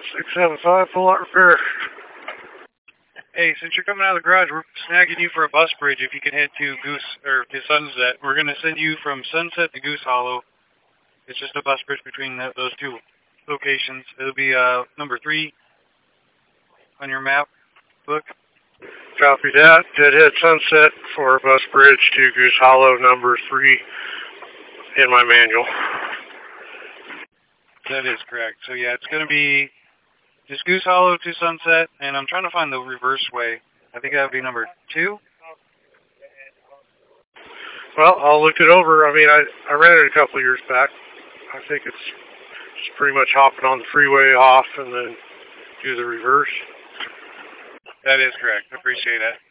675 full lot repair. Hey, since you're coming out of the garage, we're snagging you for a bus bridge if you can head to to Sunset. We're going to send you from Sunset to Goose Hollow. It's just a bus bridge between those two locations. It'll be number 3 on your map book. Copy that. Deadhead Sunset for bus bridge to Goose Hollow, number 3 in my manual. That is correct. So yeah, it's going to be just Goose Hollow to Sunset, and I'm trying to find the reverse way. I think that would be number 2. Well, I'll look it over. I mean, I ran it a couple of years back. I think it's just pretty much hopping on the freeway off and then do the reverse. That is correct. I appreciate that.